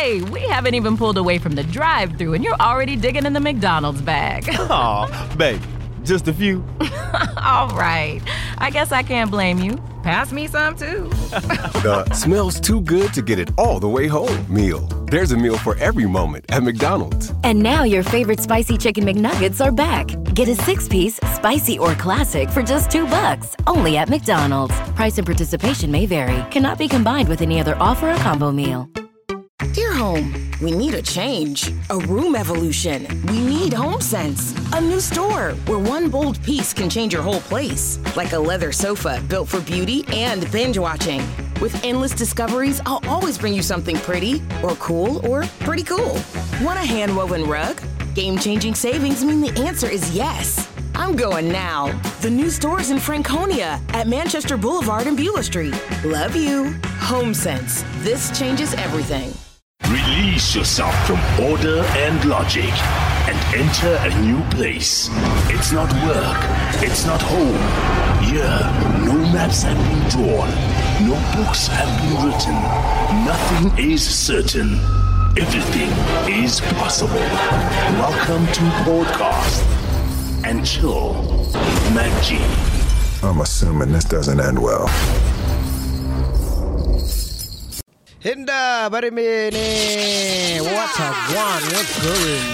Hey, we haven't even pulled away from the drive-thru and you're already digging in the McDonald's bag. Aw, babe, just a few. All right. I guess I can't blame you. Pass me some, too. The smells too good to get it all the way home meal. There's a meal for every moment at McDonald's. And now your favorite spicy chicken McNuggets are back. Get a 6-piece, spicy or classic for just $2. Only at McDonald's. Price and participation may vary. Cannot be combined with any other offer or combo meal. Dear home, we need a change. A room evolution. We need HomeSense. A new store where one bold piece can change your whole place. Like a leather sofa built for beauty and binge watching. With endless discoveries, I'll always bring you something pretty or cool or pretty cool. Want a hand-woven rug? Game-changing savings mean the answer is yes. I'm going now. The new store's in Franconia at Manchester Boulevard and Beulah Street. Love you. HomeSense. This changes everything. Release yourself from order and logic and enter a new place. It's not work. It's not home. Here, no maps have been drawn. No books have been written. Nothing is certain. Everything is possible. Welcome to Podcast and Chill with Mac G. I'm assuming this doesn't end well. Hinda Barimene, what a one, what's going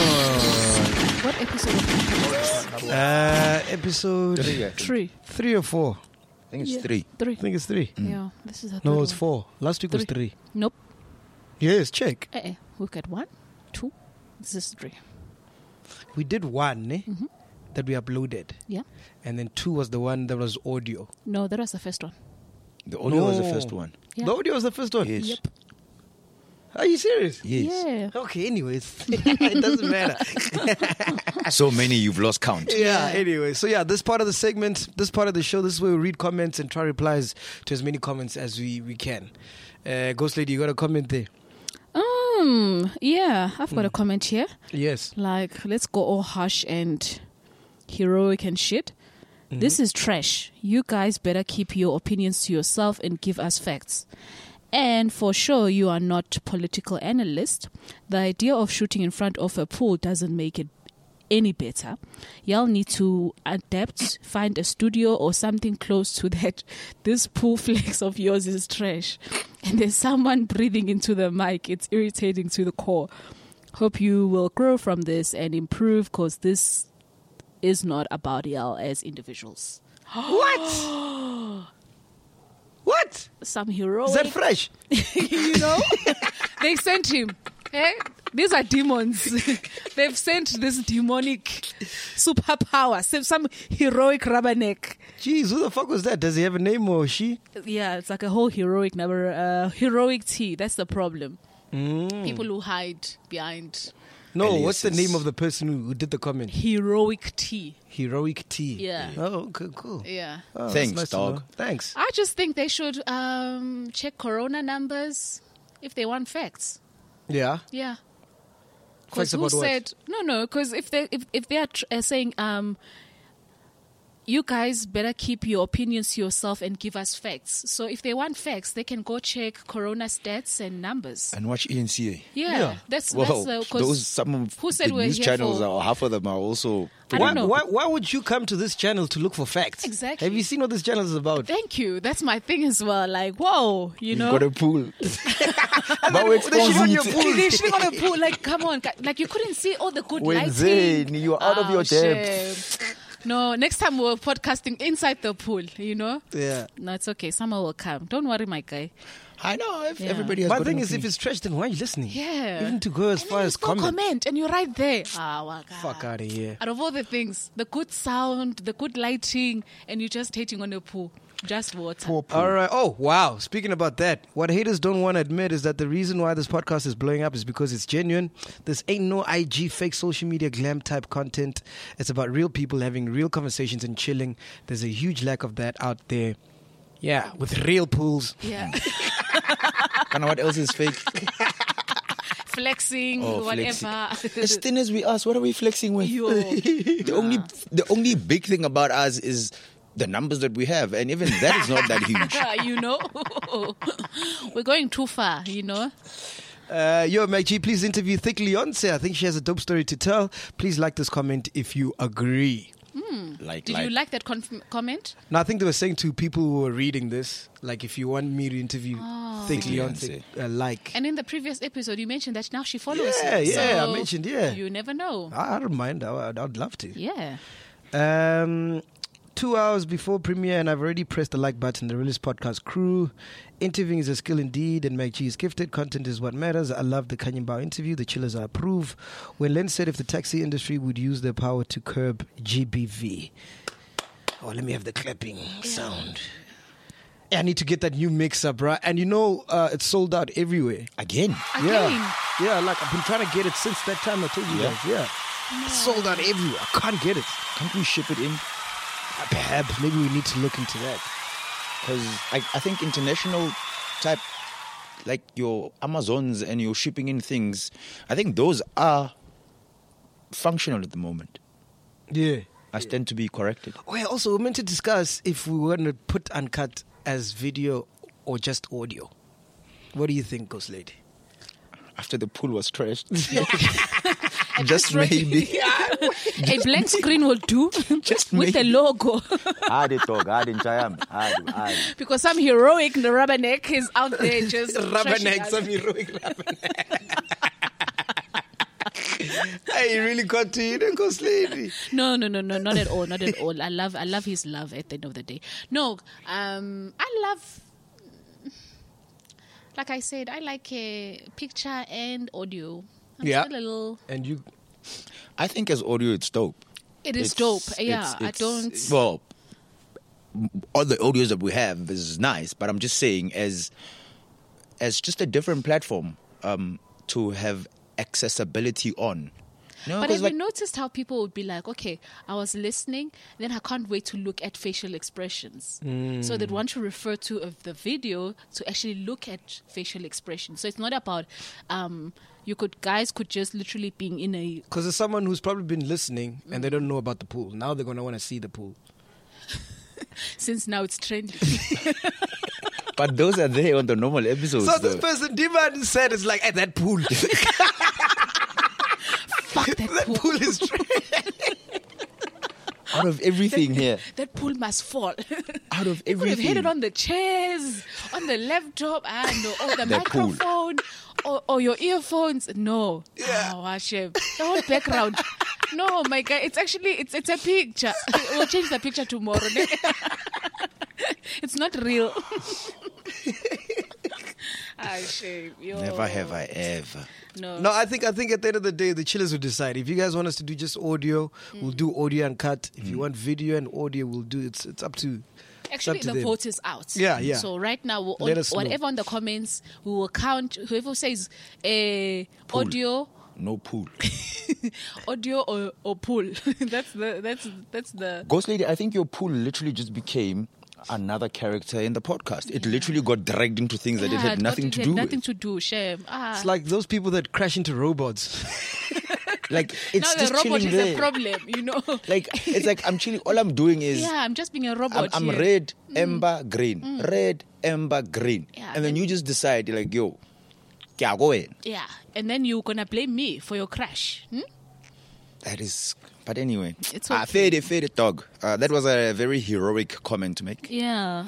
on? What episode? Episode 3 or 4? I think it's 3. I think it's 3. Yeah, this is a No, third it's 4. Last week was 3. Nope. Yes, check. We've got 1, 2. This is 3. We did 1 that we uploaded. Yeah. And then 2 was the one that was audio. No, that was the first one. The audio was the first one. Yeah. The audio was the first one? Yes. Yep. Are you serious? Yes. Yeah. Okay, anyways. It doesn't matter. So many you've lost count. Yeah, anyway. So yeah, this part of the segment, this part of the show, this is where we read comments and try replies to as many comments as we can. Ghost Lady, you got a comment there? Yeah, I've got a comment here. Yes. Like, let's go all harsh and heroic and shit. This is trash. You guys better keep your opinions to yourself and give us facts. And for sure, you are not political analyst. The idea of shooting in front of a pool doesn't make it any better. Y'all need to adapt, find a studio or something close to that. This pool flex of yours is trash. And there's someone breathing into the mic. It's irritating to the core. Hope you will grow from this and improve, because this is not about y'all as individuals. What? What? Some heroic. Is that fresh? You know? They sent him. Hey? These are demons. They've sent this demonic superpower. Some heroic rubberneck. Jeez, who the fuck was that? Does he have a name or she? Yeah, it's like a whole heroic number. Heroic T. That's the problem. People who hide behind. No, what's the name of the person who did the comment? Heroic T. Heroic T. Yeah. Oh, okay, cool. Yeah. Oh, Thanks, nice dog. Thanks. I just think they should check corona numbers if they want facts. Yeah. Yeah. Facts Who about what? said no? Because if they are saying you guys better keep your opinions to yourself and give us facts. So if they want facts, they can go check corona stats and numbers. And watch ENCA. Yeah. That's those some of who said the we're news here channels, for? half of them are also. I don't know. Why would you come to this channel to look for facts? Exactly. Have you seen what this channel is about? Thank you. That's my thing as well. Like, whoa, you know. Got a pool. But we're exposing They're shitting on a pool. Like, come on. Like, you couldn't see all the good Wednesday, lighting. you're out of your depth. Shit. No, next time we're podcasting inside the pool, you know? Yeah. No, it's okay. Summer will come. Don't worry, my guy. I know. Yeah. Everybody has My got thing an is, if opinion. it's trash, then why are you listening? Yeah. Even to go as far as comment. And you're right there. Waka. Fuck out of here. Out of all the things, the good sound, the good lighting, and you're just hating on the pool. Just water. All right. Oh, wow. Speaking about that, what haters don't want to admit is that the reason why this podcast is blowing up is because it's genuine. This ain't no IG fake social media glam type content. It's about real people having real conversations and chilling. There's a huge lack of that out there. Yeah, with real pools. Yeah. And what else is fake? Flexing, whatever. As thin as we are, what are we flexing with? Yo. The only big thing about us is the numbers that we have, and even that is not that huge. You know, we're going too far, you know. Yo, Mac G, please interview Thick Leonce. I think she has a dope story to tell. Please like this comment if you agree. Did you like that comment? No, I think they were saying to people who were reading this, like, if you want me to interview Thick Leonce, like. And in the previous episode, you mentioned that now she follows you. Yeah, So I mentioned, yeah. You never know. I don't mind. I'd love to. Yeah. 2 hours before premiere, and I've already pressed the like button. The Realist Podcast crew. Interviewing is a skill indeed, and Mac G is gifted. Content is what matters. I love the Kanye Bao interview. The chillers I approve. When Len said if the taxi industry would use their power to curb GBV. Oh, let me have the clapping sound. Yeah, I need to get that new mix up, right? And you know, it's sold out everywhere. Again? Yeah, like I've been trying to get it since that time I told you guys. Yeah. No. Sold out everywhere. I can't get it. Can't we ship it in? Perhaps, maybe we need to look into that. Because I think international type, like your Amazons and your shipping in things, I think those are functional at the moment. Yeah. I stand to be corrected. Oh, yeah, also, we're meant to discuss if we were going to put Uncut as video or just audio. What do you think, Ghost Lady? After the pool was trashed. Just maybe. A blank screen will do. Just with the logo. Because some heroic rubberneck is out there just rubberneck, some heroic rubberneck. Hey, really got to you, Ghost Lady. No, not at all, not at all. I love his love at the end of the day. No, I love, like I said, I like picture and audio. I'm still a little. And you? I think as audio, it's dope. It is dope. Yeah, I don't. Well, all the audios that we have is nice, but I'm just saying as just a different platform to have accessibility on. No, but have you noticed how people would be like, okay, I was listening, then I can't wait to look at facial expressions. So they'd want to refer to the video to actually look at facial expressions. So it's not about, guys could just literally being in a... Because there's someone who's probably been listening and they don't know about the pool. Now they're going to want to see the pool. Since now it's trending. But those are there on the normal episodes. So this person, Diman said, it's like, at that pool. Fuck that pool is trending. Out of everything here. That pool must fall. Out of everything. You could have hit it on the chairs, on the laptop, or the microphone, or your earphones. No. Yeah. Oh, Hashem. The whole background. No, my guy. It's actually, it's a picture. We'll change the picture tomorrow. It's not real. Shame. Never have I ever. No, I think at the end of the day, the chillers will decide. If you guys want us to do just audio, we'll do audio and cut. If you want video and audio, we'll do it. It's up to. Actually, the vote is out. Yeah. So right now, whatever on the comments, we will count. Whoever says audio. No pool. Audio or pool. That's the. Ghost Lady, I think your pool literally just became another character in the podcast. It literally got dragged into things that it had nothing to do with. Nothing to do, shame. It's like those people that crash into robots. Like, it's now just the robot chilling is there. A problem, you know. Like, it's like I'm chilling. All I'm doing is I'm just being a robot. I'm here. red, amber, green. Red, amber, green. Yeah, and then you just decide, like, yo, kya go in. Yeah, and then you're gonna blame me for your crash. That is. But anyway, it's okay. Fade dog. That was a very heroic comment to make. Yeah.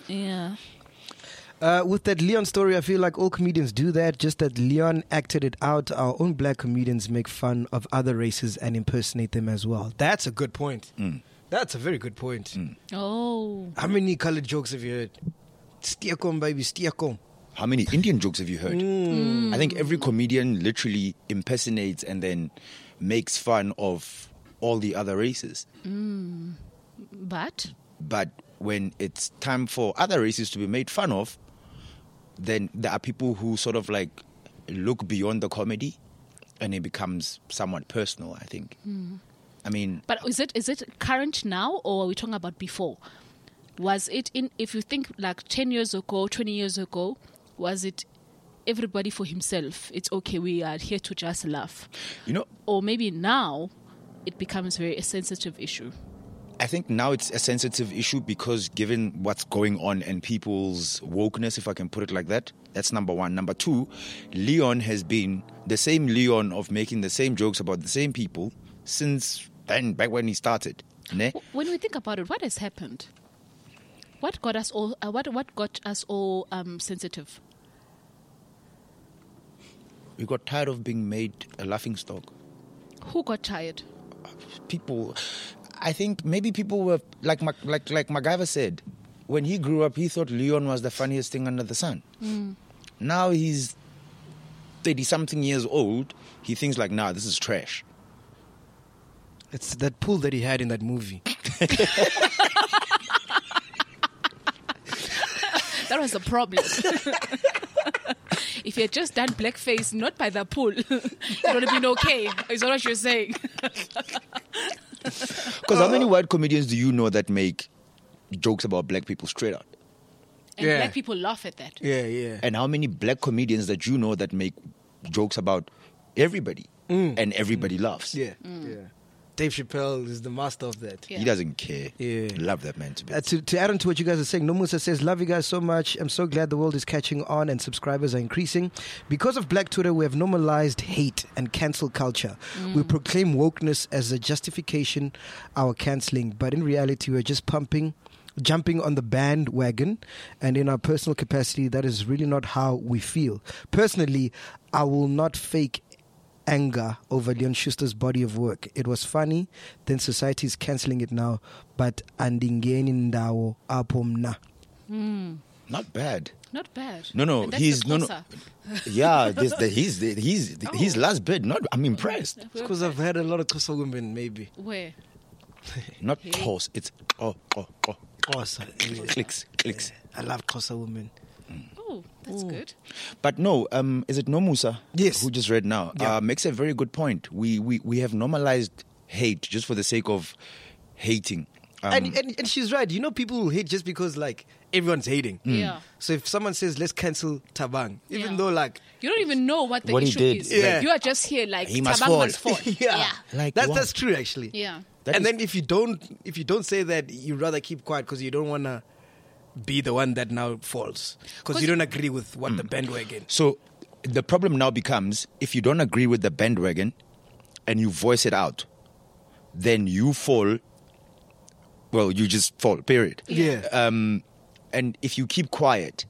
With that Leon story, I feel like all comedians do that. Just that Leon acted it out. Our own black comedians make fun of other races and impersonate them as well. That's a good point. That's a very good point. Oh. How many colored jokes have you heard? Stiakom, baby, stiakom. How many Indian jokes have you heard? I think every comedian literally impersonates and then makes fun of all the other races. But when it's time for other races to be made fun of, then there are people who sort of like look beyond the comedy and it becomes somewhat personal, I think. I mean... But is it current now, or are we talking about before? Was it if you think like 10 years ago, 20 years ago, was it everybody for himself? It's okay, we are here to just laugh. You know... Or maybe now... it becomes a sensitive issue. I think now it's a sensitive issue because given what's going on and people's wokeness, if I can put it like that, that's number one. Number two, Leon has been the same Leon of making the same jokes about the same people since then, back when he started. Ne? When we think about it, what has happened? What got us all? What got us all sensitive? We got tired of being made a laughingstock. Who got tired? People, I think maybe people were like MacGyver said. When he grew up, he thought Leon was the funniest thing under the sun. Now he's 30-something years old. He thinks like, nah, this is trash. It's that pool that he had in that movie. That was the problem. If you had just done blackface, not by the pool, it would have been okay. Is that what you're saying? Because how many white comedians do you know that make jokes about black people straight out? And black people laugh at that. Yeah. And how many black comedians that you know that make jokes about everybody and everybody laughs? Yeah. Dave Chappelle is the master of that. He doesn't care. Love that man to be. To add on to what you guys are saying, Nomusa says, love you guys so much. I'm so glad the world is catching on and subscribers are increasing. Because of Black Twitter, we have normalized hate and cancel culture. We proclaim wokeness as a justification, our cancelling. But in reality, we're just jumping on the bandwagon, and in our personal capacity, that is really not how we feel. Personally, I will not fake anger over Leon Schuster's body of work. It was funny, then society is cancelling it now, but andingeni ndawo apho mna. Not bad. Not bad. No, And he's that's no. Yeah, his last bit. I'm impressed. It's because I've had a lot of Xhosa women, maybe. Where? Not Xhosa, it's Xhosa. Clicks. I love Xhosa women. Oh, that's good. But no, is it Nomusa? Yes. Who just read now? Yeah. Makes a very good point. We have normalized hate just for the sake of hating. And she's right. You know, people will hate just because like everyone's hating. Yeah. So if someone says let's cancel Thabang, even though like you don't even know what the What he issue did. is. Yeah. You are just here like He must Thabang fall. must fall. yeah, Like that's true actually. Yeah. And then if you don't say that, you'd rather keep quiet because you don't want to be the one that now falls because you don't agree with what the bandwagon. So the problem now becomes if you don't agree with the bandwagon and you voice it out, then you fall. Well, you just fall, period. Yeah. And if you keep quiet,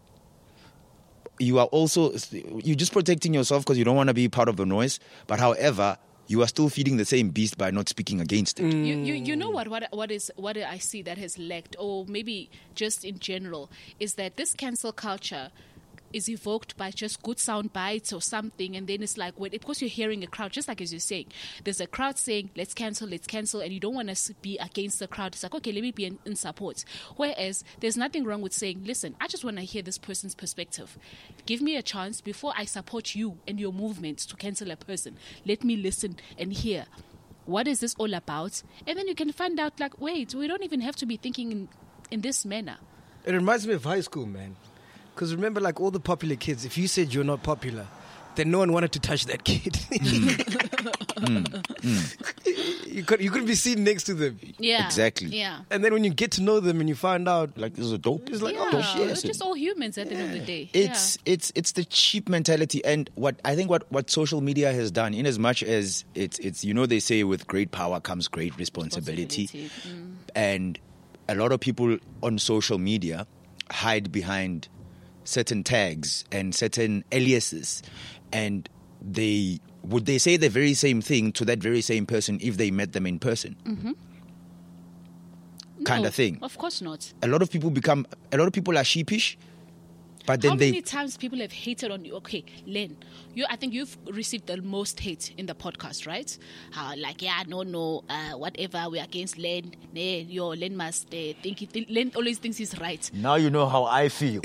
you're just protecting yourself because you don't want to be part of the noise. But however, you are still feeding the same beast by not speaking against it. You know what I see that has lacked, or maybe just in general, is that this cancel culture is evoked by just good sound bites or something, and then it's like because you're hearing a crowd, just like as you're saying, there's a crowd saying let's cancel, and you don't want to be against the crowd. It's like, okay, let me be in support. Whereas there's nothing wrong with saying, listen, I just want to hear this person's perspective. Give me a chance before I support you and your movements to cancel a person. Let me listen and hear. What is this all about? And then you can find out, like, wait, we don't even have to be thinking in this manner. It reminds me of high school, man. Because remember, like all the popular kids, if you said you're not popular, then no one wanted to touch that kid. You couldn't be seen next to them. Yeah. Exactly. Yeah. And then when you get to know them and you find out, Like this is a dope. it's like, Yeah, oh shit. we're just all humans at the end of the day. It's the cheap mentality, and what social media has done, in as much as it's they say with great power comes great responsibility. And a lot of people on social media hide behind certain tags and certain aliases, and they say the very same thing to that very same person if they met them in person. Kind of thing. Of course not. A lot of people are sheepish, but then How many times people have hated on you? Okay, Len, I think you've received the most hate in the podcast, right? Whatever, we're against Len. Len must think Len always thinks he's right. Now you know how I feel.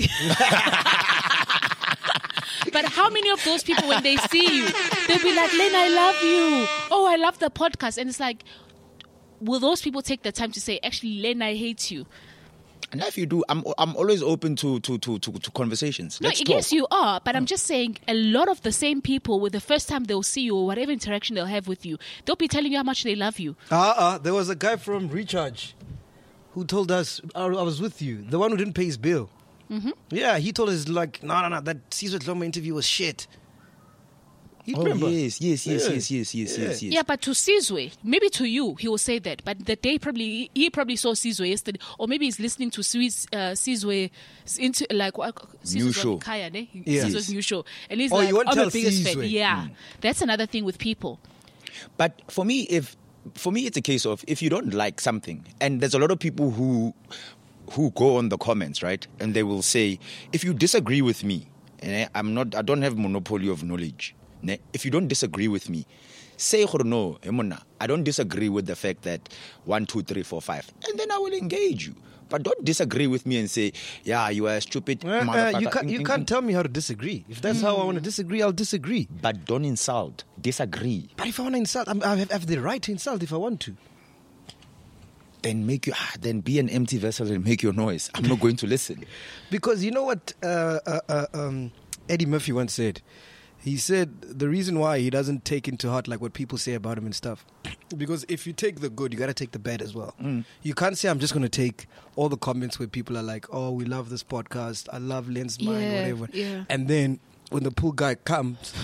But how many of those people, when they see you, they'll be like, Len, I love you. Oh, I love the podcast. And it's like, will those people take the time to say, actually, Len, I hate you? And if you do, I'm always open to conversations. No, Let's yes, talk. you are. But I'm just saying, a lot of the same people, with the first time they'll see you or whatever interaction they'll have with you, they'll be telling you how much they love you. There was a guy from Recharge who told us, I was with you, the one who didn't pay his bill. Mm-hmm. Yeah, he told us, like, no, that Sizwe Dloma interview was shit. You remember? Yes. Yeah, but to Sizwe, maybe to you, he will say that. But the day he probably saw Sizwe yesterday, or maybe he's listening to Sizwe's into like New show. Kaya, ne? Yes. Sizwe's new show, and he's Oh, like, you won't I'm tell the biggest fan. Sizwe. Yeah, that's another thing with people. But for me, it's a case of if you don't like something, and there's a lot of people who go on the comments, right, and they will say, if you disagree with me, and I don't have monopoly of knowledge. If you don't disagree with me, say no, I don't disagree with the fact that 1, 2, 3, 4, 5, and then I will engage you. But don't disagree with me and say, yeah, you are a stupid motherfucker. You can't tell me how to disagree. If that's how I want to disagree, I'll disagree. But don't insult. Disagree. But if I want to insult, I have the right to insult if I want to. Then then be an empty vessel and make your noise. I'm not going to listen. Because you know what Eddie Murphy once said? He said the reason why he doesn't take into heart like what people say about him and stuff, because if you take the good, you got to take the bad as well. You can't say I'm just going to take all the comments where people are like, oh, we love this podcast, I love Lens Mind, whatever. Yeah. And then when the poor guy comes,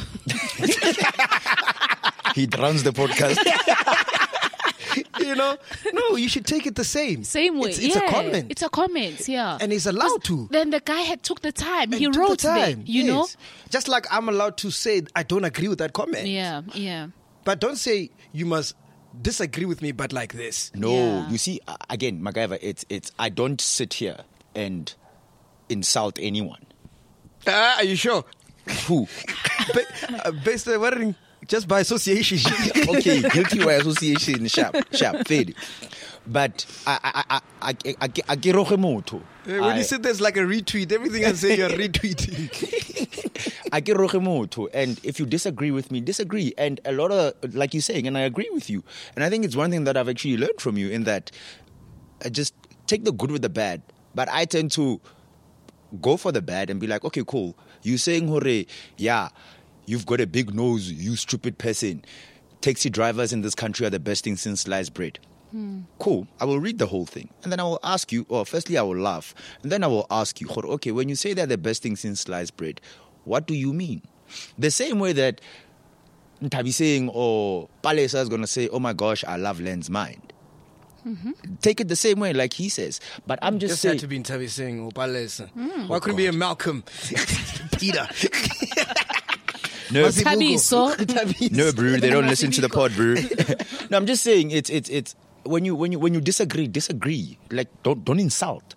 he drowns the podcast. You know, no, you should take it the same. Same way. It's a comment. It's a comment, yeah. And he's allowed to. Then the guy took the time. He And took wrote the time, there, you know? Just like I'm allowed to say I don't agree with that comment. Yeah. But don't say you must disagree with me, but like this. No, Yeah. you see, again, MacGyver, it's I don't sit here and insult anyone. Are you sure? Who? Based on what? Just by association. Okay, guilty by association, sharp, fade. But I get motho. When you sit there's like a retweet, everything I say you're retweeting. I get motho, and if you disagree with me, disagree. And a lot of, like you're saying, and I agree with you. And I think it's one thing that I've actually learned from you in that I just take the good with the bad. But I tend to go for the bad and be like, okay, cool. You saying, hooray, yeah, you've got a big nose, you stupid person. Taxi drivers in this country are the best thing since sliced bread. Cool. I will read the whole thing. And then I will ask you, or firstly I will laugh. And then I will ask you, okay, when you say they're the best thing since sliced bread, what do you mean? The same way that Ntabi saying, or Palesa is going to say, oh my gosh, I love Lens Mind. Take it the same way like he says. But I'm just saying. Had to be Ntabi saying, oh, Palesa. Why couldn't it be a Malcolm? Peter. No, Tabiso. no, bro. They don't listen to the pod, bro. No, I'm just saying it's when you disagree. Like don't insult.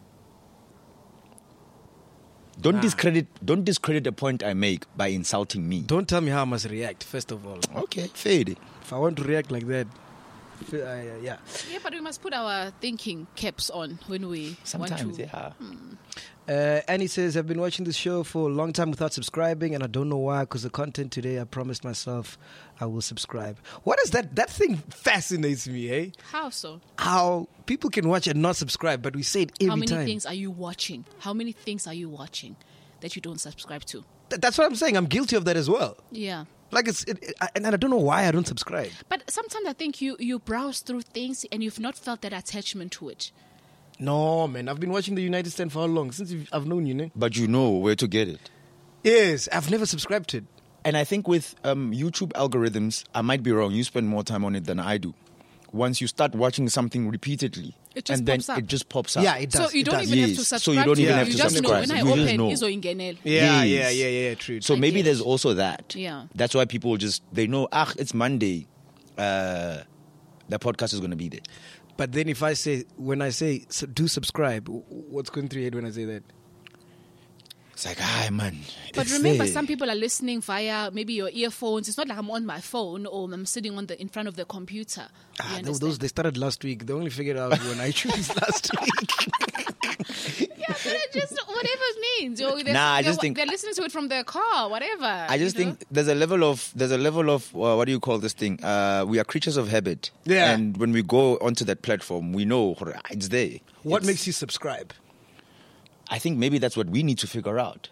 Don't discredit the point I make by insulting me. Don't tell me how I must react, first of all. Okay, fade. If I want to react like that, yeah. Yeah, but we must put our thinking caps on when we Sometimes, want to. yeah. Annie says, I've been watching this show for a long time without subscribing, and I don't know why, because the content today, I promised myself I will subscribe. What is that? That thing fascinates me, eh? How so? How people can watch and not subscribe, but we say it every time. How many things are you watching? How many things are you watching that you don't subscribe to? That's what I'm saying. I'm guilty of that as well. Yeah. Like and I don't know why I don't subscribe. But sometimes I think you browse through things and you've not felt that attachment to it. No, man. I've been watching the United Stand for how long? Since I've known you, né? But you know where to get it. Yes, I've never subscribed to it. And I think with YouTube algorithms, I might be wrong. You spend more time on it than I do. Once you start watching something repeatedly, it just and then pops up. it just pops up. Yeah, it does. So you don't even have to subscribe. So you don't even have to You just subscribe. know when I You just open know. Izo Ingenel. Yeah, true. So I maybe get there's it. also that. Yeah. That's why people they know, it's Monday. The podcast is going to be there. But then when I say do subscribe, what's going through your head when I say that? It's like, man. But it's remember, there. some people are listening via maybe your earphones. It's not like I'm on my phone or I'm sitting in front of the computer. You understand? Those they started last week. They only figured out when iTunes last week. Yeah, but whatever it means. Or I just think they're listening to it from their car, whatever. I just think there's a level of what do you call this thing? We are creatures of habit. Yeah. And when we go onto that platform, we know it's there. What makes you subscribe? I think maybe that's what we need to figure out.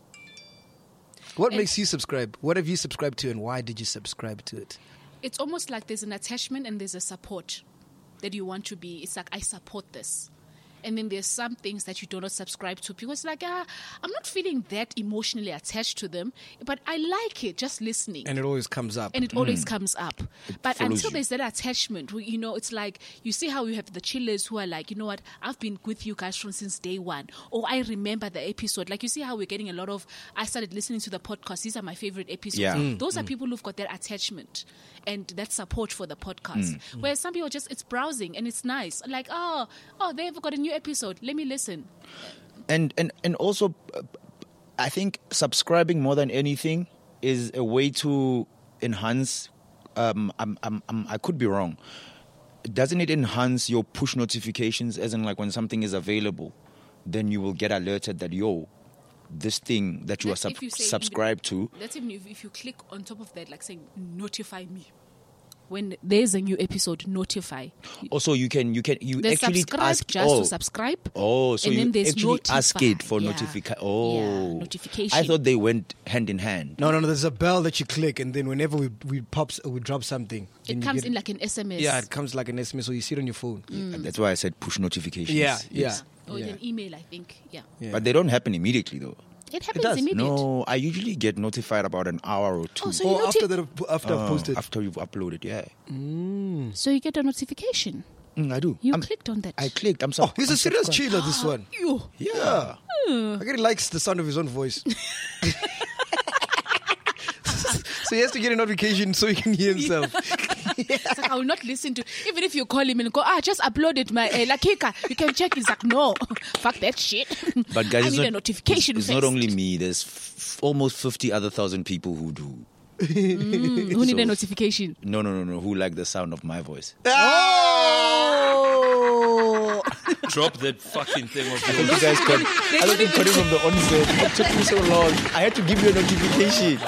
What makes you subscribe? What have you subscribed to, and why did you subscribe to it? It's almost like there's an attachment and there's a support that you want to be. It's like, I support this. And then there's some things that you do not subscribe to because like, I'm not feeling that emotionally attached to them, but I like it just listening. And it always comes up. And it always comes up. But follows until you. there's that attachment, it's like, you see how you have the chillers who are like, you know what, I've been with you guys since day one. Or I remember the episode. Like, you see how we're getting a lot of, I started listening to the podcast. These are my favorite episodes. Yeah. Those are people who've got that attachment and that support for the podcast. Whereas some people it's browsing and it's nice. Like, oh, they've got a new episode. Let me listen. And also, I think subscribing more than anything is a way to enhance. I could be wrong. Doesn't it enhance your push notifications? As in, like when something is available, then you will get alerted that this thing that you are subscribed to. That's even if you click on top of that, like saying notify me. When there's a new episode, notify. Also, you there's actually subscribe ask just to subscribe. Oh, so and you then there's actually notify. ask it for Yeah. notification. Yeah, Oh, notification. I thought they went hand in hand. No. There's a bell that you click, and then whenever we drop something, then It you comes get- in like an SMS. Yeah, it comes like an SMS, or you see it on your phone. That's why I said push notifications. Yeah, Yes. Or an email, I think. Yeah. But they don't happen immediately, though. It happens does. immediately. No, I usually get notified about an hour or two. Oh, so you after I've posted. After you've uploaded, yeah. So you get a notification. I do. You clicked on that. I clicked. I'm Oh, sorry. he's a serious chiller, this one. You. Yeah. I think he likes the sound of his own voice. So he has to get a notification so he can hear himself. It's like, I will not listen to, even if you call him and go, just uploaded my Lakika. You can check. He's like, no, fuck that shit. But guys, I it's need not, a notification It's first. not only me. There's almost 50,000 people who do. Who need a notification? No. Who like the sound of my voice? Oh! Drop that fucking thing off I don't think guys got it from the onset. It took me so long. I had to give you a notification.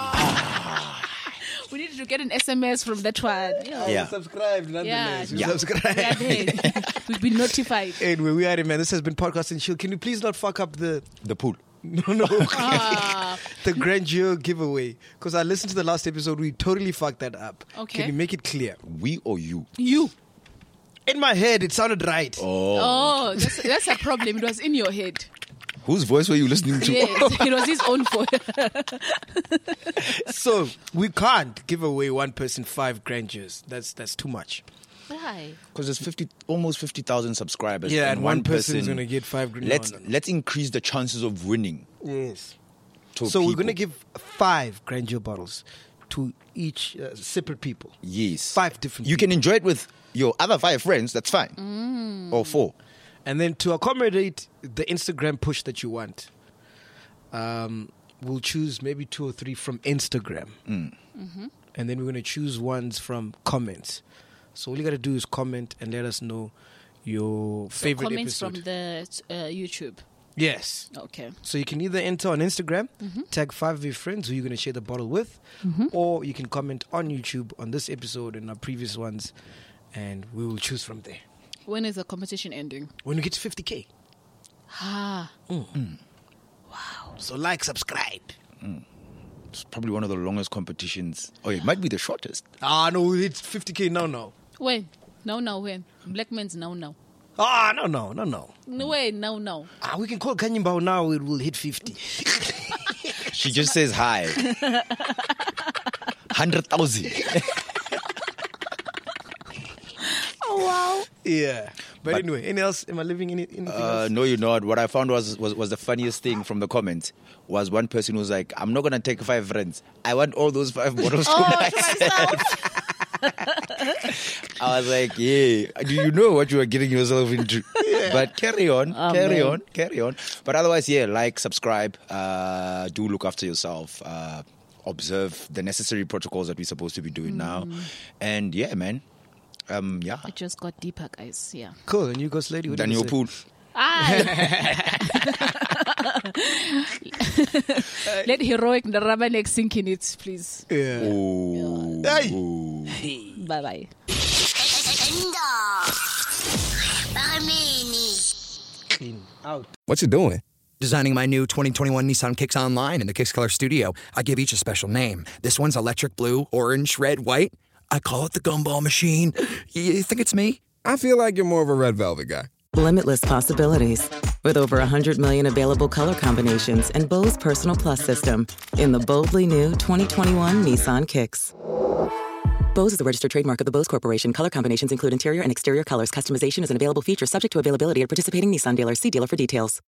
We needed to get an SMS from that one. Yeah. Subscribe, nonetheless. Yeah. Subscribe. Yeah, then. We've been notified. Anyway, we are it, man. This has been Podcast and Chill. Can you please not fuck up the pool? No. The grandeur giveaway. Because I listened to the last episode. We totally fucked that up. Okay. Can you make it clear? We or you? You. In my head, it sounded right. Oh, that's a problem. It was in your head. Whose voice were you listening to? Yes, it was his own voice. So we can't give away one person 5 grandeurs. That's too much. Why? Because there's almost 50,000 subscribers. Yeah, and one person is going to get 5 grand. Let's increase the chances of winning. Yes. To So people. we're going to give 5 grandeur bottles to each separate people. Yes. 5 different You people. can enjoy it with your other 5 friends. That's fine. Or 4. And then to accommodate the Instagram push that you want, we'll choose maybe 2 or 3 from Instagram. Mm-hmm. And then we're going to choose ones from comments. So all you got to do is comment and let us know your favorite Comments episode. from the YouTube. Yes. Okay. So you can either enter on Instagram, tag 5 of your friends who you're going to share the bottle with, or you can comment on YouTube on this episode and our previous ones, and we will choose from there. When is the competition ending? When we get to 50K. Ah. Wow. So like, subscribe. It's probably one of the longest competitions. Oh, it might be the shortest. No, it's 50K now. When? No, when? Black man's now. No. No way, no. We can call Kanyimbao now, it will hit 50. She just says hi. 100,000. Oh, wow. Yeah. But anyway, anything else? Am I leaving anything else? No, you're not. What I found was the funniest thing from the comments was one person who was like, I'm not going to take 5 friends. I want all those 5 bottles to myself. I was like, yeah, do you know what you are getting yourself into? But carry on. But otherwise, yeah, like, subscribe, do look after yourself, observe the necessary protocols that we're supposed to be doing now. And yeah, man. It just got deeper, guys. Yeah. Cool. And you go, Slady. What do you Daniel say? Pool. Let heroic the rubberneck sink in it, please. Yeah. Hey. Bye-bye. Clean out. What you doing? Designing my new 2021 Nissan Kicks Online in the Kicks Color Studio. I give each a special name. This one's electric blue, orange, red, white. I call it the Gumball Machine. You think it's me? I feel like you're more of a red velvet guy. Limitless possibilities. With over 100 million available color combinations and Bose Personal Plus system in the boldly new 2021 Nissan Kicks. Bose is a registered trademark of the Bose Corporation. Color combinations include interior and exterior colors. Customization is an available feature subject to availability at participating Nissan dealers. See dealer for details.